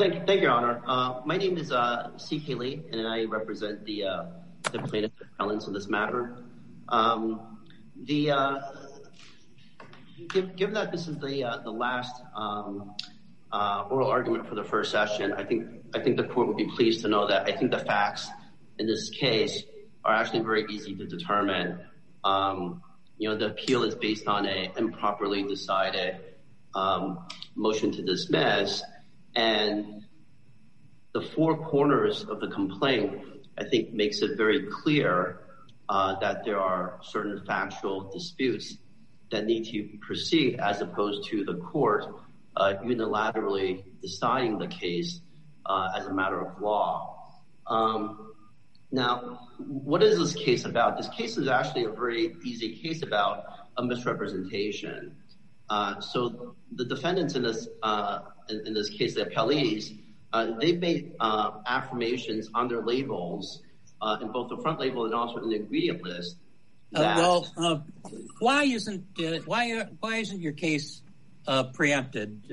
Thank you, Your Honor. My name is C.K. Lee, and I represent the plaintiff appellants in this matter. Given that this is the last oral argument for the first session, I think the court would be pleased to know that I think the facts in this case are actually very easy to determine. The appeal is based on an improperly decided motion to dismiss, and the four corners of the complaint, I think, makes it very clear that there are certain factual disputes that need to proceed as opposed to the court unilaterally deciding the case as a matter of law. Now, what is this case about? This case is actually a very easy case about a misrepresentation. So the defendants in this case, the appellees, they've made affirmations on their labels, in both the front label and also in the ingredient list. Why isn't your case preempted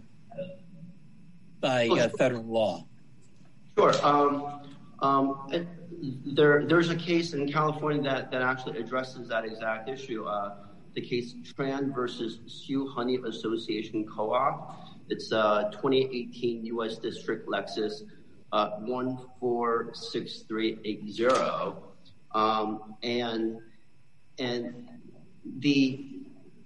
by federal law? Sure. There's a case in California that actually addresses that exact issue. The case Tran versus Sioux Honey Association Co-op. It's 2018 U.S. District Lexus 146380. And the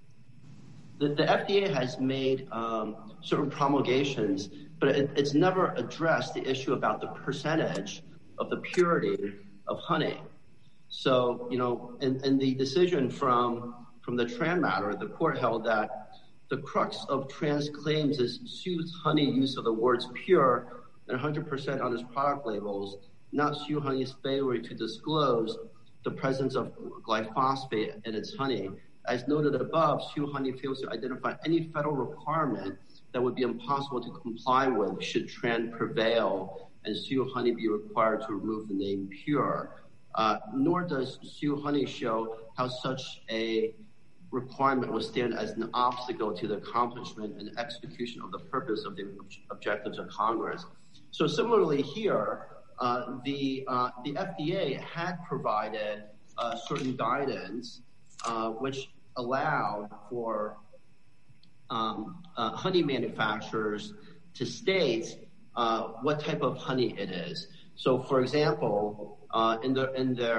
FDA has made certain promulgations, but it's never addressed the issue about the percentage of the purity of honey. So, in the decision from the Tran matter, the court held that the crux of Tran's claims is Sioux's honey use of the words pure and 100% on its product labels, not Sioux Honey's failure to disclose the presence of glyphosate in its honey. As noted above, Sioux Honey fails to identify any federal requirement that would be impossible to comply with should Tran prevail and Sioux Honey be required to remove the name pure. Nor does Sioux Honey show how such a requirement will stand as an obstacle to the accomplishment and execution of the purpose of the objectives of Congress. So similarly here, the FDA had provided certain guidance which allowed for honey manufacturers to state what type of honey it is. So, for example, in the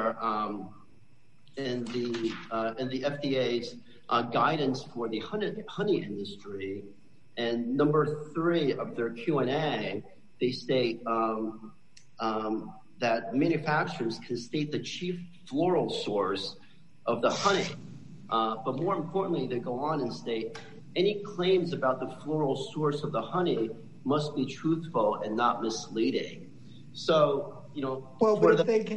FDA's guidance for the honey industry, and number 3 of their Q&A, they state that manufacturers can state the chief floral source of the honey. But more importantly, they go on and state any claims about the floral source of the honey must be truthful and not misleading. So, but if they can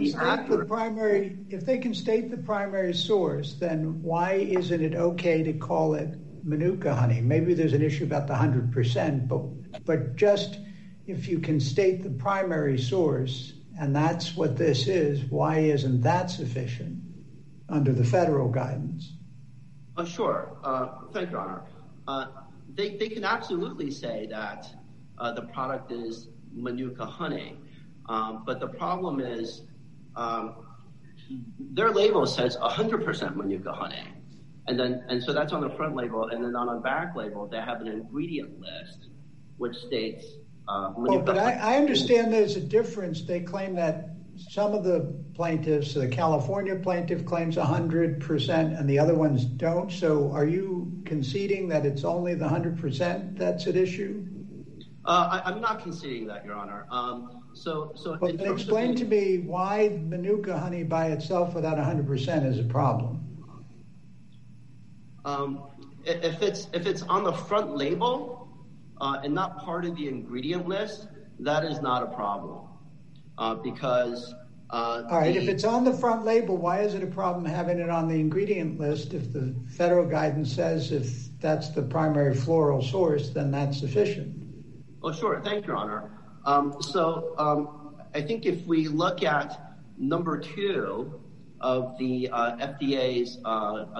state the primary source, then why isn't it okay to call it Manuka honey? Maybe there's an issue about the 100%, but just if you can state the primary source, and that's what this is, why isn't that sufficient under the federal guidance? Sure. Thank you, Your Honor. They can absolutely say that the product is Manuka honey, but the problem is their label says 100% Manuka honey, and so that's on the front label, and then on the back label they have an ingredient list which states Manuka. But I understand there's a difference. They claim that some of the plaintiffs, the California plaintiff claims 100% and the other ones don't. So are you conceding that it's only the 100% that's at issue? I'm not conceding that, Your Honor. Explain to me why Manuka honey by itself without 100% is a problem. If it's on the front label and not part of the ingredient list, that is not a problem. Because all right, if it's on the front label, why is it a problem having it on the ingredient list? If the federal guidance says if that's the primary floral source, then that's sufficient. Oh, sure. Thank you, Your Honor. I think if we look at number 2 of the FDA's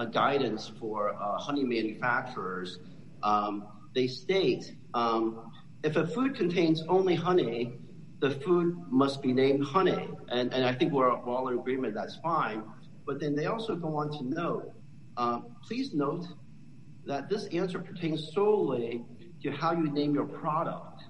guidance for honey manufacturers, they state if a food contains only honey, the food must be named honey. And I think we're all in agreement that's fine. But then they also go on to note, please note that this answer pertains solely to how you name your product.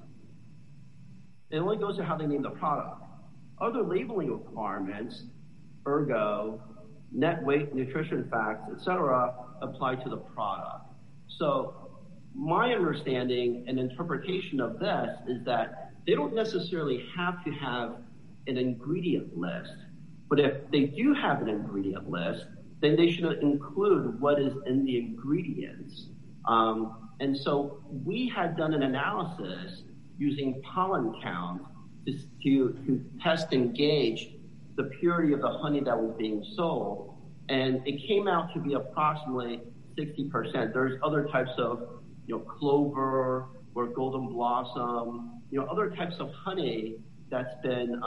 It only goes to how they name the product. Other labeling requirements, ergo, net weight, nutrition facts, etc., apply to the product. So my understanding and interpretation of this is that they don't necessarily have to have an ingredient list, but if they do have an ingredient list, then they should include what is in the ingredients. And so we had done an analysis using pollen count to test and gauge the purity of the honey that was being sold, and it came out to be approximately 60%. There's other types of, clover or golden blossom, other types of honey that's been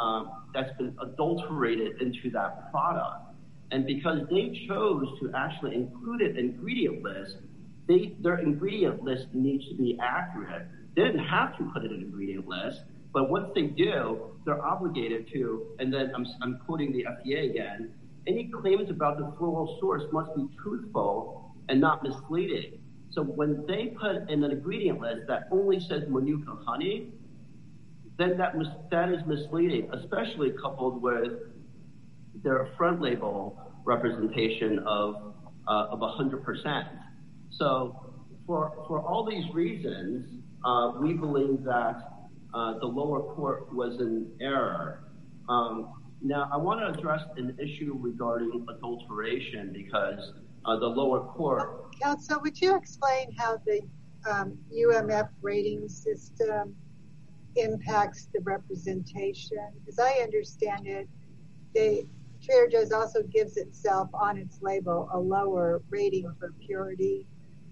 adulterated into that product. And because they chose to actually include it in ingredient list, their ingredient list needs to be accurate. They didn't have to put it in an ingredient list, but once they do, they're obligated to, and then I'm quoting the FDA again, any claims about the floral source must be truthful and not misleading. So when they put in an ingredient list that only says Manuka honey, then that is misleading, especially coupled with their front label representation of 100%. So for all these reasons, we believe that the lower court was in error. Now, I want to address an issue regarding adulteration because the lower court... Counsel, would you explain how the UMF rating system impacts the representation? As I understand it, Trader Joe's also gives itself on its label a lower rating for purity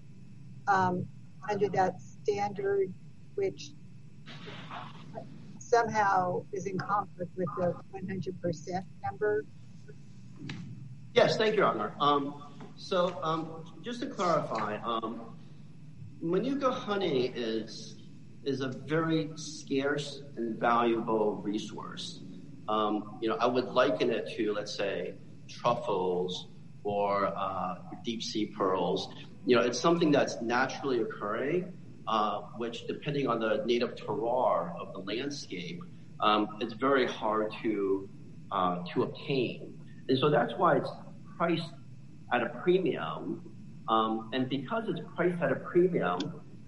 under that standard, which somehow is in conflict with the 100% number. Yes, thank you, Your Honor. So just to clarify, Manuka honey is a very scarce and valuable resource. I would liken it to, let's say, truffles or deep sea pearls. It's something that's naturally occurring, which, depending on the native terroir of the landscape, it's very hard to obtain. And so that's why it's priced at a premium. And because it's priced at a premium,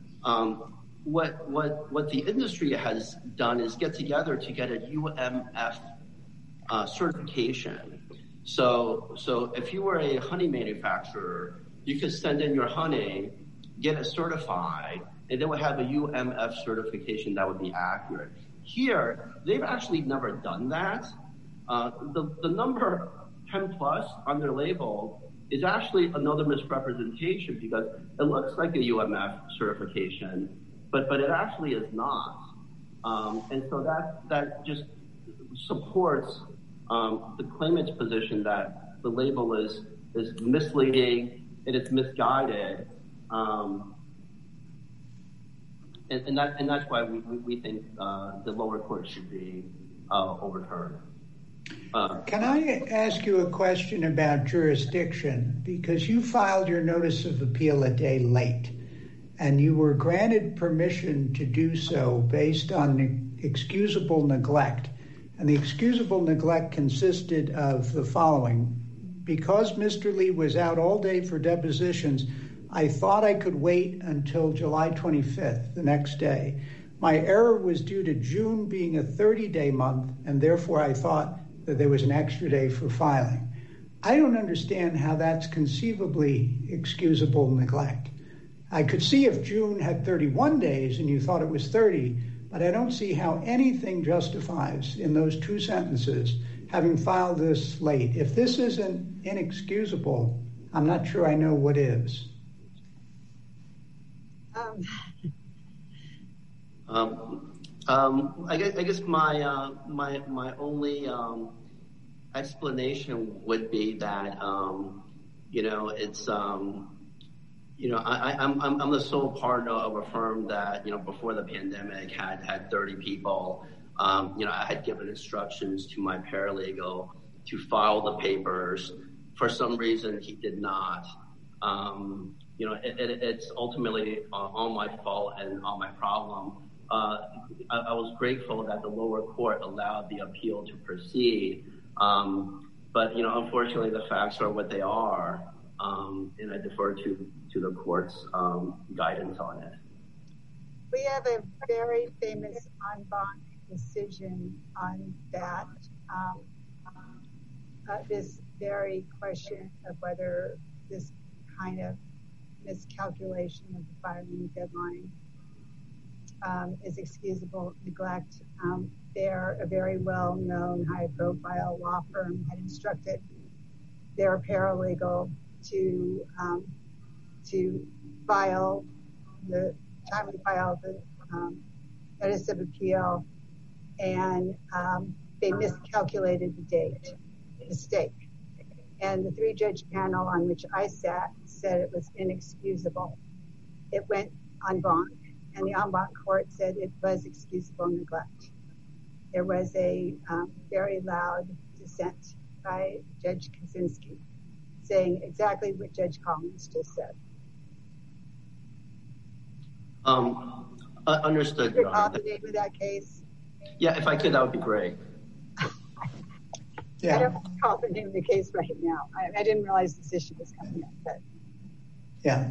what the industry has done is get together to get a UMF certification. So if you were a honey manufacturer, you could send in your honey, get it certified, and they would have a UMF certification that would be accurate. Here, they've actually never done that. The number 10 plus on their label is actually another misrepresentation because it looks like a UMF certification, but it actually is not. And so that just supports the claimant's position that the label is misleading and it's misguided. And that's why we think the lower court should be overturned. Can I ask you a question about jurisdiction? Because you filed your notice of appeal a day late, and you were granted permission to do so based on excusable neglect. And the excusable neglect consisted of the following. Because Mr. Lee was out all day for depositions, I thought I could wait until July 25th, the next day. My error was due to June being a 30-day month, and therefore I thought that there was an extra day for filing. I don't understand how that's conceivably excusable neglect. I could see if June had 31 days and you thought it was 30, but I don't see how anything justifies in those two sentences having filed this late. If this isn't inexcusable, I'm not sure I know what is. I guess my only explanation would be that it's I'm the sole partner of a firm that, before the pandemic had 30 people. I had given instructions to my paralegal to file the papers. For some reason, he did not. It's ultimately all my fault and all my problem. I was grateful that the lower court allowed the appeal to proceed. But unfortunately, the facts are what they are. And I defer to the court's guidance on it. We have a very famous en banc decision on that. This very question of whether this kind of miscalculation of the filing deadline is excusable neglect. They're a very well-known, high-profile law firm had instructed their paralegal to timely file the notice of appeal, and they miscalculated the date, mistake. And the 3-judge panel on which I sat said it was inexcusable. It went en banc, and the en banc court said it was excusable neglect. There was a very loud dissent by Judge Kaczynski saying exactly what Judge Collins just said. Understood. Could you recall the name of that case? Yeah, if I could, that would be great. I don't recall the name of the case right now. I didn't realize this issue was coming up. But. Yeah,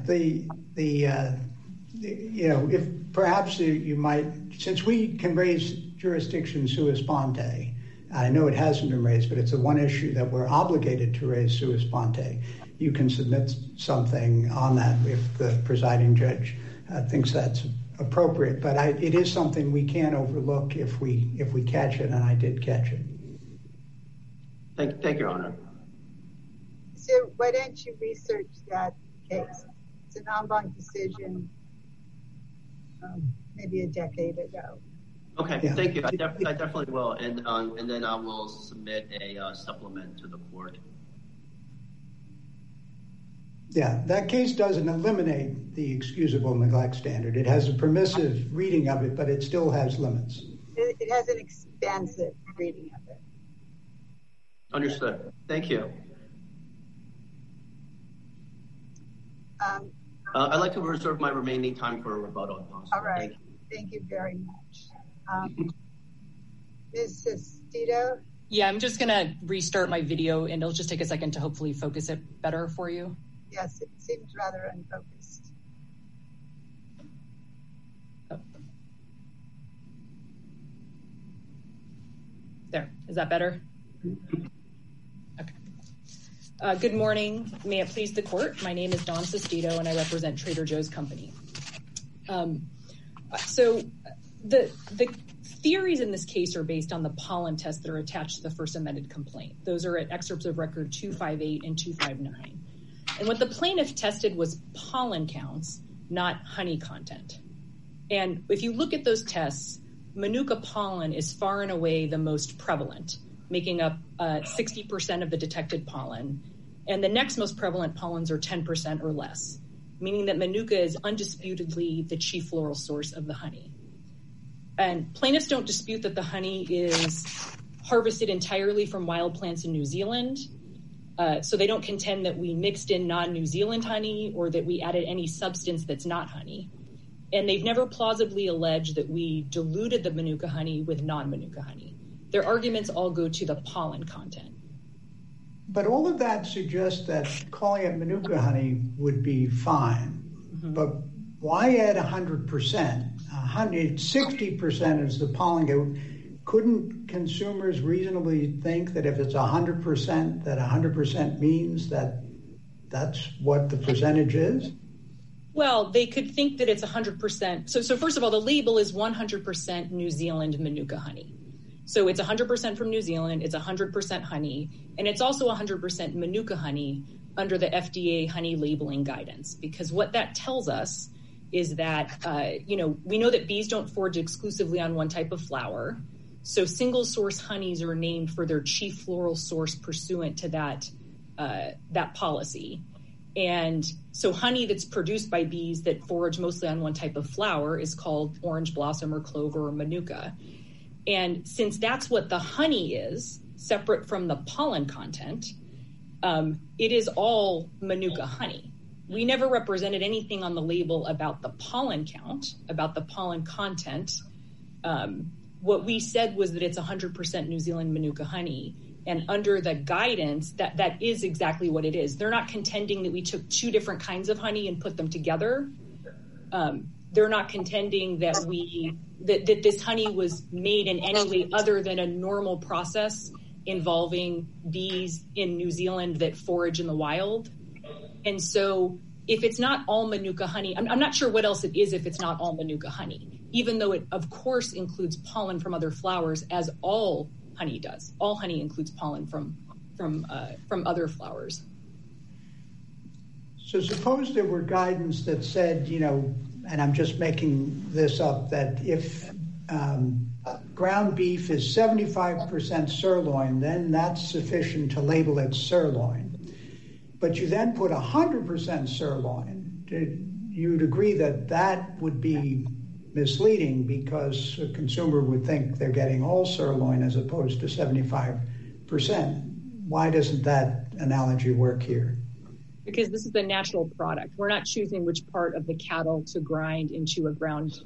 if perhaps you might, since we can raise jurisdiction sua sponte, I know it hasn't been raised, but it's the one issue that we're obligated to raise sua sponte. You can submit something on that if the presiding judge thinks that's appropriate. But it is something we can't overlook if we catch it, and I did catch it. Thank you, Your Honor. So why don't you research that case? It's an en banc decision, maybe a decade ago. Okay, yeah. Thank you. I definitely will, and then I will submit a supplement to the court. Yeah, that case doesn't eliminate the excusable neglect standard. It has a permissive reading of it, but it still has limits. It has an expansive reading of it. Understood. Thank you. I'd like to reserve my remaining time for a rebuttal if possible. All right. Thank you very much. Ms. Sestito? Yeah, I'm just going to restart my video, and it'll just take a second to hopefully focus it better for you. Yes, it seems rather unfocused. Oh. There. Is that better? Okay. Good morning. May it please the court. My name is Dawn Sestito, and I represent Trader Joe's Company. So the theories in this case are based on the pollen tests that are attached to the first amended complaint. Those are at excerpts of record 258 and 259. And what the plaintiff tested was pollen counts, not honey content. And if you look at those tests, Manuka pollen is far and away the most prevalent, making up 60% of the detected pollen. And the next most prevalent pollens are 10% or less, meaning that Manuka is undisputedly the chief floral source of the honey. And plaintiffs don't dispute that the honey is harvested entirely from wild plants in New Zealand. So they don't contend that we mixed in non-New Zealand honey or that we added any substance that's not honey. And they've never plausibly alleged that we diluted the Manuka honey with non-Manuka honey. Their arguments all go to the pollen content. But all of that suggests that calling it Manuka honey would be fine. Mm-hmm. But why add 100%? 60% is the pollen. Couldn't consumers reasonably think that if it's 100%, that 100% means that that's what the percentage is? Well, they could think that it's 100%. So first of all, the label is 100% New Zealand Manuka honey. So it's 100% from New Zealand, it's 100% honey, and it's also 100% Manuka honey under the FDA honey labeling guidance. Because what that tells us is that, we know that bees don't forage exclusively on one type of flower. So single source honeys are named for their chief floral source pursuant to that policy. And so honey that's produced by bees that forage mostly on one type of flower is called orange blossom or clover or manuka. And since that's what the honey is, separate from the pollen content, it is all manuka honey. We never represented anything on the label about the pollen count, about the pollen content. What we said was that it's 100% New Zealand manuka honey. And under the guidance, that is exactly what it is. They're not contending that we took two different kinds of honey and put them together. They're not contending that that this honey was made in any way other than a normal process involving bees in New Zealand that forage in the wild. And so if it's not all manuka honey, I'm not sure what else it is if it's not all manuka honey, even though it, of course, includes pollen from other flowers, as all honey does. All honey includes pollen from other flowers. So suppose there were guidance that said, and I'm just making this up, that if ground beef is 75% sirloin, then that's sufficient to label it sirloin. But you then put 100% sirloin. You'd agree that that would be misleading because a consumer would think they're getting all sirloin as opposed to 75%. Why doesn't that analogy work here? Because this is a natural product. We're not choosing which part of the cattle to grind into a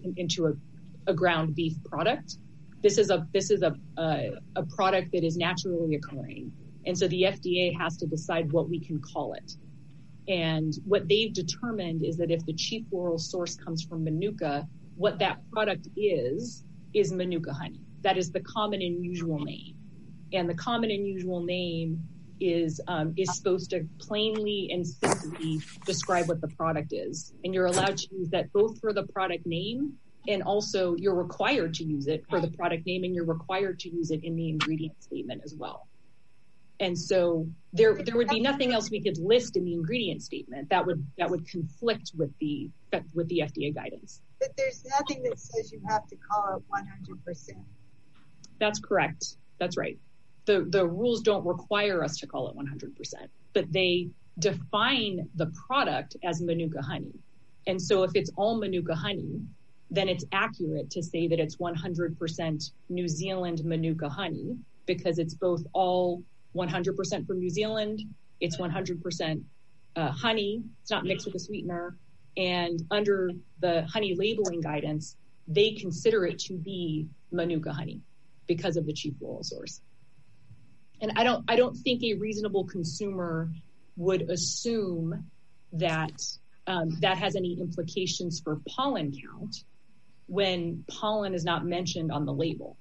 ground beef product. This is a product that is naturally occurring. And so the FDA has to decide what we can call it. And what they've determined is that if the chief floral source comes from manuka, what that product is manuka honey. That is the common and usual name. And the common and usual name is supposed to plainly and simply describe what the product is. And you're allowed to use that both for the product name, and also you're required to use it for the product name, and you're required to use it in the ingredient statement as well. And so there would be nothing else we could list in the ingredient statement that would conflict with the FDA guidance. But there's nothing that says you have to call it 100%. That's correct. That's right. The rules don't require us to call it 100%, but they define the product as manuka honey. And so if it's all manuka honey, then it's accurate to say that it's 100% New Zealand manuka honey, because it's both all 100% from New Zealand, it's 100% honey, it's not mixed with a sweetener, and under the honey labeling guidance, they consider it to be manuka honey because of the chief floral source. And I don't think a reasonable consumer would assume that that has any implications for pollen count when pollen is not mentioned on the label.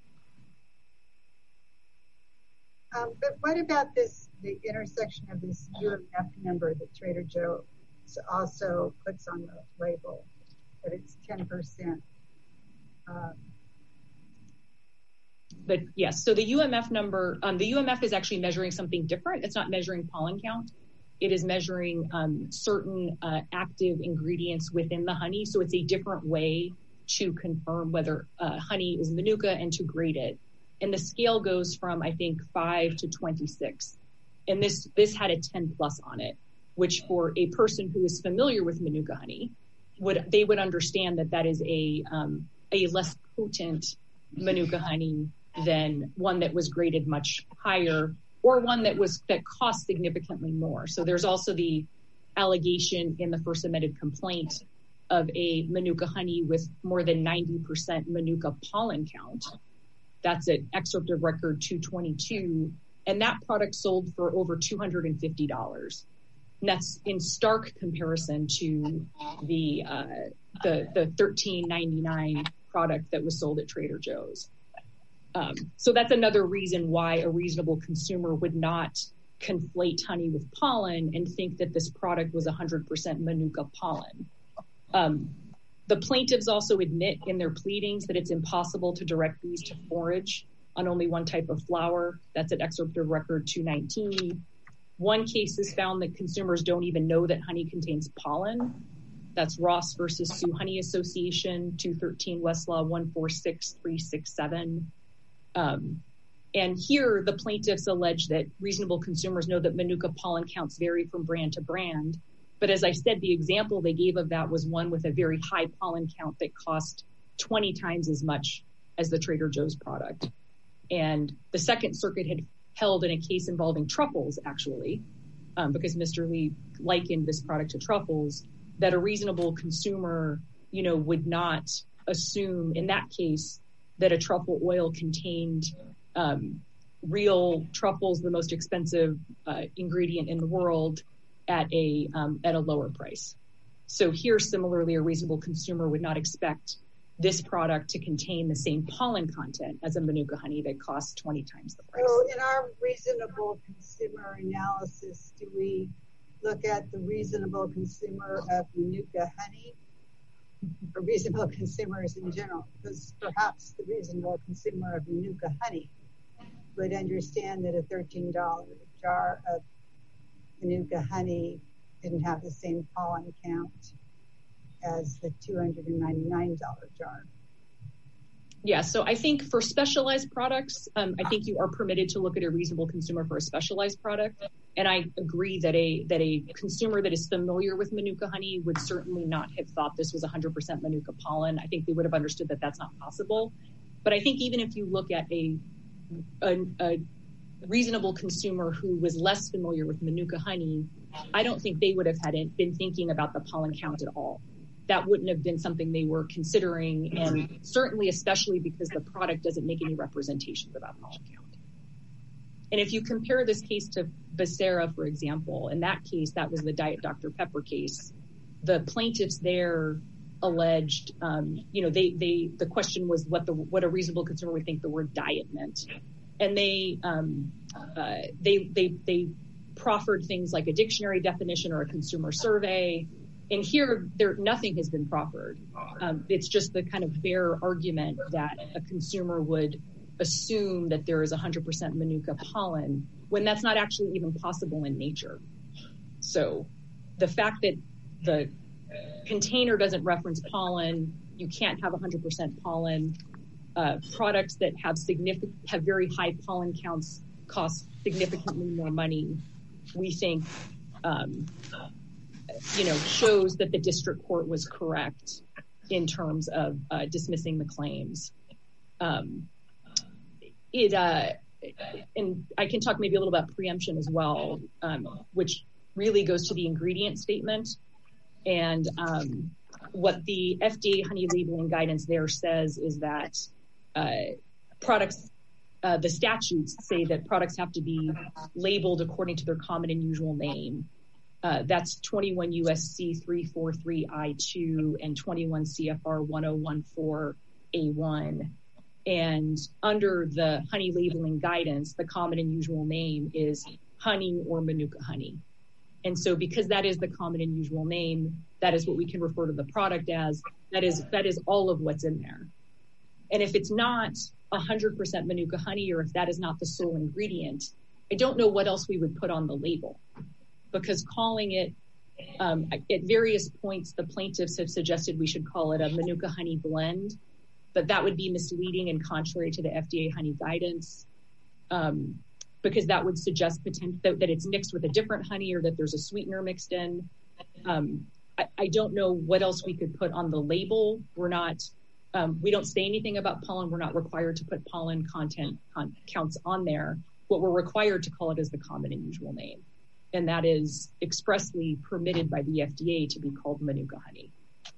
But what about the intersection of this UMF number that Trader Joe's also puts on the label, that it's 10%? But yes, so the UMF number, the UMF is actually measuring something different. It's not measuring pollen count. It is measuring certain active ingredients within the honey. So it's a different way to confirm whether honey is manuka and to grade it. And the scale goes from, I think, 5 to 26. And this had a 10 plus on it, which for a person who is familiar with manuka honey, they would understand that is a less potent manuka honey than one that was graded much higher, or one that cost significantly more. So there's also the allegation in the first amended complaint of a manuka honey with more than 90% manuka pollen count. That's an excerpt of record 222. And that product sold for over $250. And that's in stark comparison to the $13.99 product that was sold at Trader Joe's. So that's another reason why a reasonable consumer would not conflate honey with pollen and think that this product was 100% manuka pollen. The plaintiffs also admit in their pleadings that it's impossible to direct bees to forage on only one type of flower. That's at excerpt of record 219. One case has found that consumers don't even know that honey contains pollen. That's Ross versus Sioux Honey Association, 213 Westlaw 146367. And here, the plaintiffs allege that reasonable consumers know that Manuka pollen counts vary from brand to brand. But as I said, the example they gave of that was one with a very high pollen count that cost 20 times as much as the Trader Joe's product. And the Second Circuit had held in a case involving truffles, actually, because Mr. Lee likened this product to truffles, that a reasonable consumer, would not assume in that case that a truffle oil contained real truffles, the most expensive ingredient in the world, at a lower price. So here, similarly, a reasonable consumer would not expect this product to contain the same pollen content as a Manuka honey that costs 20 times the price. So in our reasonable consumer analysis, do we look at the reasonable consumer of Manuka honey or reasonable consumers in general? Because perhaps the reasonable consumer of Manuka honey would understand that a $13 jar of Manuka honey didn't have the same pollen count as the $299 jar. Yeah, so I think for specialized products, I think you are permitted to look at a reasonable consumer for a specialized product. And I agree that a consumer that is familiar with Manuka honey would certainly not have thought this was 100% Manuka pollen. I think they would have understood that that's not possible. But I think even if you look at a reasonable consumer who was less familiar with Manuka honey, I don't think they would have been thinking about the pollen count at all. That wouldn't have been something they were considering, and certainly especially because the product doesn't make any representations about pollen count. And if you compare this case to Becerra, for example, in that case, that was the Diet Dr. Pepper case, the plaintiffs there alleged, the question was what a reasonable consumer would think the word diet meant. And they proffered things like a dictionary definition or a consumer survey. And here, nothing has been proffered. It's just the kind of bare argument that a consumer would assume that there is 100% Manuka pollen when that's not actually even possible in nature. So the fact that the container doesn't reference pollen, you can't have 100% pollen. Products that have very high pollen counts cost significantly more money, we think, shows that the district court was correct in terms of dismissing the claims. And I can talk maybe a little about preemption as well, which really goes to the ingredient statement. And what the FDA honey labeling guidance there says is that products, the statutes say that products have to be labeled according to their common and usual name. That's 21 USC 343 I2 and 21 CFR 1014 A1. And under the honey labeling guidance, the common and usual name is honey or Manuka honey. And so because that is the common and usual name, that is what we can refer to the product as. That is all of what's in there. And if it's not 100% Manuka honey, or if that is not the sole ingredient, I don't know what else we would put on the label. Because calling it, at various points, the plaintiffs have suggested we should call it a Manuka honey blend, but that would be misleading and contrary to the FDA honey guidance, because that would suggest that it's mixed with a different honey or that there's a sweetener mixed in. I don't know what else we could put on the label. We don't say anything about pollen. We're not required to put pollen counts on there. What we're required to call it is the common and usual name. And that is expressly permitted by the FDA to be called Manuka honey.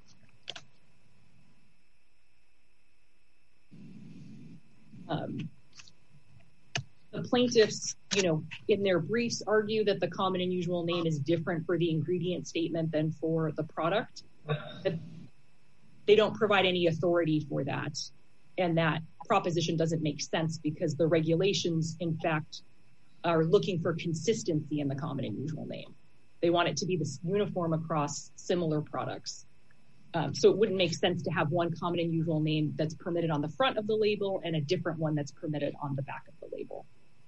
The plaintiffs, in their briefs argue that the common and usual name is different for the ingredient statement than for the product. But they don't provide any authority for that. And that proposition doesn't make sense because the regulations, in fact, are looking for consistency in the common and usual name. They want it to be this uniform across similar products. So it wouldn't make sense to have one common and usual name that's permitted on the front of the label and a different one that's permitted on the back of the label.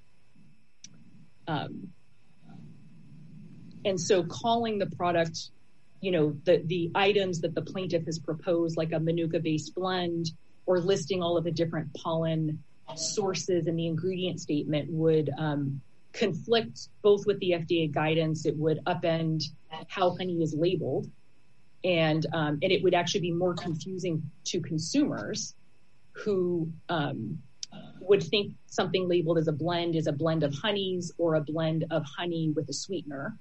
And so calling the product, the items that the plaintiff has proposed, like a Manuka-based blend, or listing all of the different pollen sources in the ingredient statement would conflict both with the FDA guidance. It would upend how honey is labeled, and it would actually be more confusing to consumers who would think something labeled as a blend is a blend of honeys or a blend of honey with a sweetener.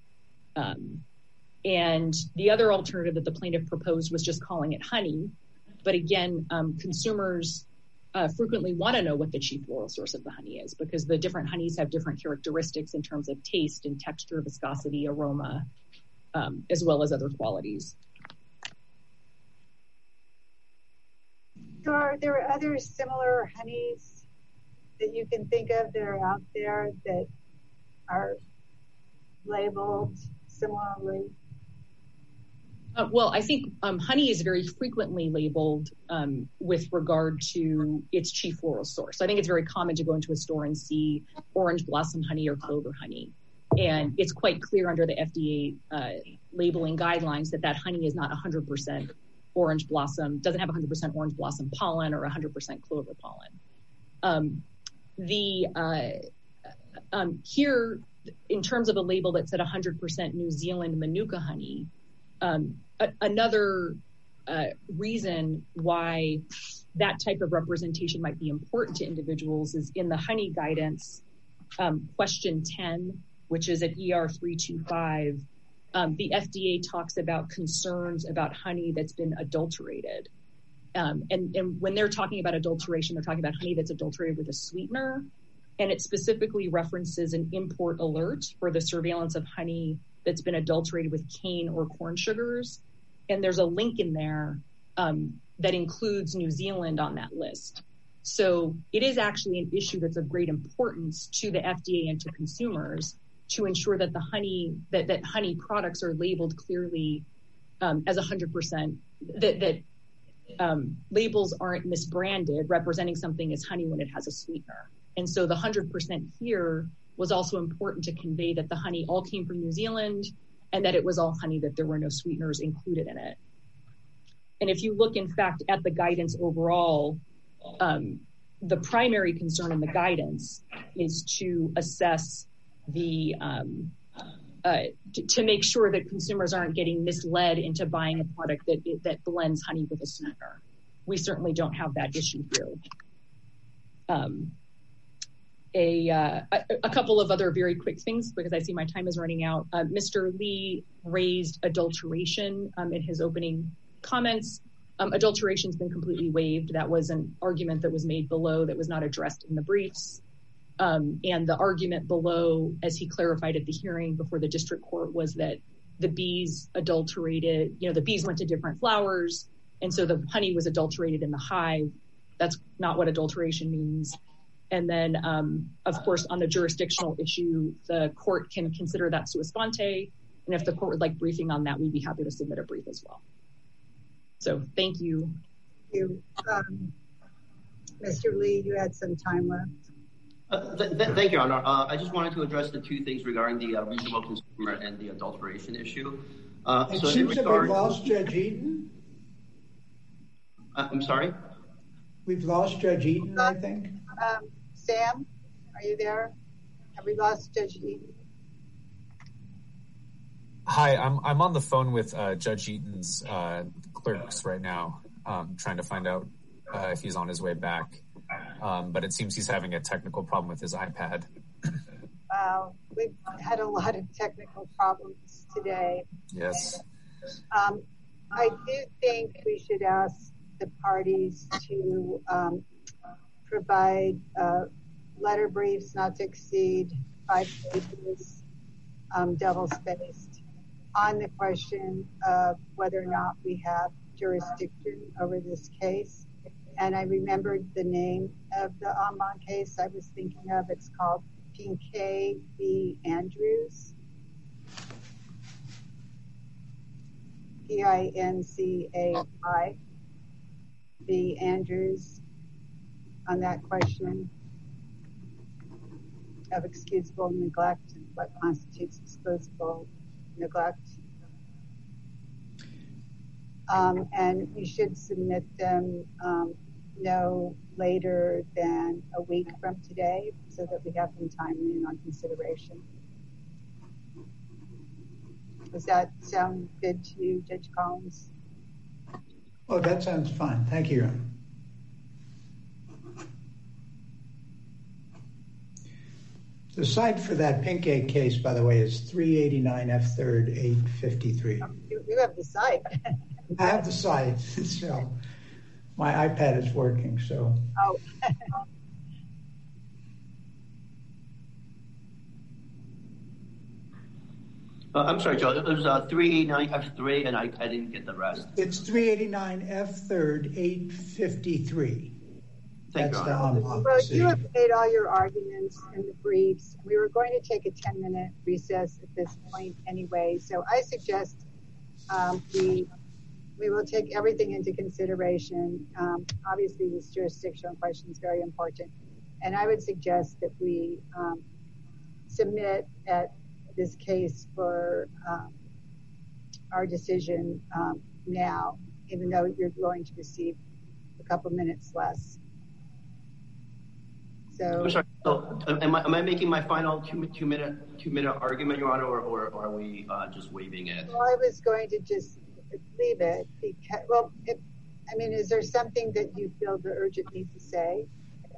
And the other alternative that the plaintiff proposed was just calling it honey. But again, consumers frequently want to know what the chief floral source of the honey is, because the different honeys have different characteristics in terms of taste and texture, viscosity, aroma, as well as other qualities. So are there other similar honeys that you can think of that are out there that are labeled similarly? Well, I think honey is very frequently labeled with regard to its chief floral source. So I think it's very common to go into a store and see orange blossom honey or clover honey. And it's quite clear under the FDA labeling guidelines that that honey is not 100% orange blossom, doesn't have 100% orange blossom pollen or 100% clover pollen. Here, in terms of a label that said 100% New Zealand Manuka honey, another reason why that type of representation might be important to individuals is in the honey guidance, question 10, which is at ER 325. The FDA talks about concerns about honey that's been adulterated. And when they're talking about adulteration, they're talking about honey that's adulterated with a sweetener. And it specifically references an import alert for the surveillance of honey that's been adulterated with cane or corn sugars. And there's a link in there that includes New Zealand on that list. So it is actually an issue that's of great importance to the FDA and to consumers to ensure that the honey, that honey products are labeled clearly as 100%, that labels aren't misbranded, representing something as honey when it has a sweetener. And so the 100% here was also important to convey that the honey all came from New Zealand and that it was all honey, that there were no sweeteners included in it. And if you look, in fact, at the guidance overall, the primary concern in the guidance is to assess the, to make sure that consumers aren't getting misled into buying a product that blends honey with a sweetener. We certainly don't have that issue here. A couple of other very quick things, because I see my time is running out. Mr. Lee raised adulteration in his opening comments. Adulteration's been completely waived. That was an argument that was made below that was not addressed in the briefs. And the argument below, as he clarified at the hearing before the district court, was that the bees adulterated, the bees went to different flowers, and so the honey was adulterated in the hive. That's not what adulteration means. And then, of course, on the jurisdictional issue, the court can consider that sua sponte. And if the court would like briefing on that, we'd be happy to submit a brief as well. So thank you. Thank you. Mr. Lee, you had some time left. Thank you, Honor. I just wanted to address the two things regarding the reasonable consumer and the adulteration issue. It seems that we've lost Judge Eaton. I'm sorry? We've lost Judge Eaton, I think. Sam, are you there? Have we lost Judge Eaton? Hi, I'm on the phone with Judge Eaton's clerks right now, trying to find out if he's on his way back. But it seems he's having a technical problem with his iPad. We've had a lot of technical problems today. Yes. I do think we should ask the parties to provide letter briefs not to exceed 5 pages, double-spaced, on the question of whether or not we have jurisdiction over this case. And I remembered the name of the en banc case I was thinking of. It's called Pincay v. Andrews. Pincay v. Andrews, on that question of excusable neglect and what constitutes excusable neglect. And you should submit them no later than a week from today so that we have them timely and on consideration. Does that sound good to you, Judge Collins? Oh, that sounds fine. Thank you, Your Honor. The site for that Pinkgate case, by the way, is 389 F. 3rd 853. You have the site. I have the site, so my iPad is working, so. Oh. I'm sorry, Joe. It was 389 F3, and I didn't get the rest. It's 389 F. 3rd 853. That's the well, you have made all your arguments in the briefs. We were going to take a 10-minute recess at this point anyway, so I suggest we will take everything into consideration. Obviously, this jurisdictional question is very important, and I would suggest that we submit at this case for our decision now, even though you're going to receive a couple minutes less. So, I'm sorry. So, am I making my final two minute argument, Your Honor, or are we just waiving it? Well, I was going to just leave it. Because, is there something that you feel the urgent need to say?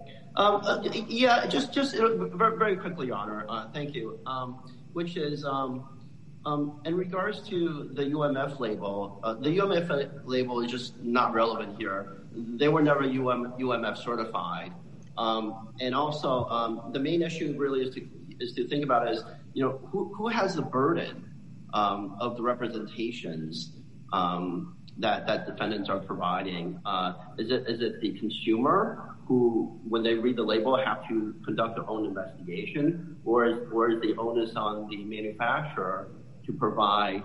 Yeah, just very, very quickly, Your Honor. Thank you. Which is, in regards to the UMF label, the UMF label is just not relevant here. They were never UMF certified. And also, the main issue really is to think about is, who has the burden of the representations that defendants are providing? Is it the consumer who, when they read the label, have to conduct their own investigation, or is the onus on the manufacturer to provide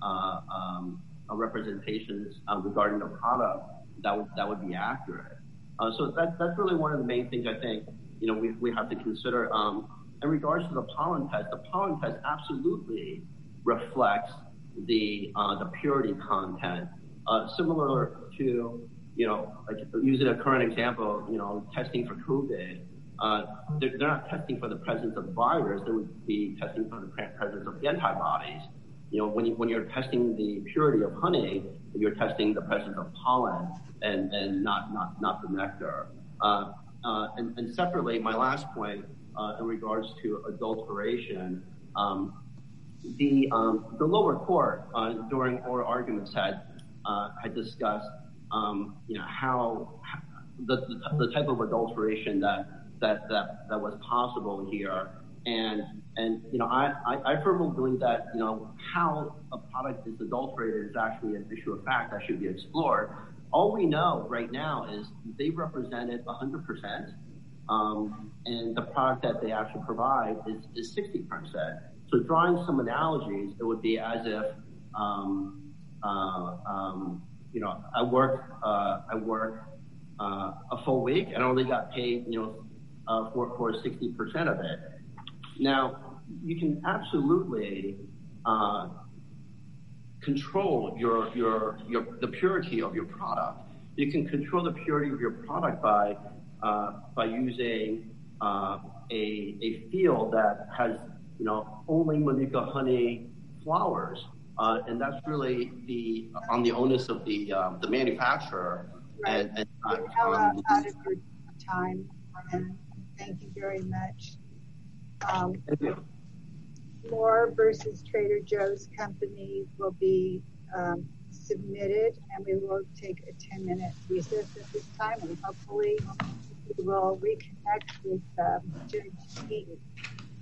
representations regarding the product that would be accurate? So that's really one of the main things I think we have to consider. In regards to the pollen test absolutely reflects the purity content, similar to like using a current example, testing for COVID. They're not testing for the presence of the virus; they would be testing for the presence of the antibodies. When you're testing the purity of honey, you're testing the presence of pollen and not the nectar. And separately, my last point in regards to adulteration, the lower court during oral arguments had discussed how the type of adulteration that was possible here, and I firmly believe that how a product is adulterated is actually an issue of fact that should be explored. All we know right now is they represented 100%, and the product that they actually provide is 60%. So drawing some analogies, it would be as if I work a full week and only got paid for 60% of it. Now you can absolutely control the purity of your product. You can control the purity of your product by using a field that has only Manuka honey flowers, and that's really on the onus of the manufacturer. Right. And out of your time, and thank you very much. Thank you. Moore versus Trader Joe's Company will be submitted, and we will take a 10-minute recess at this time, and hopefully we will reconnect with Judge Eaton.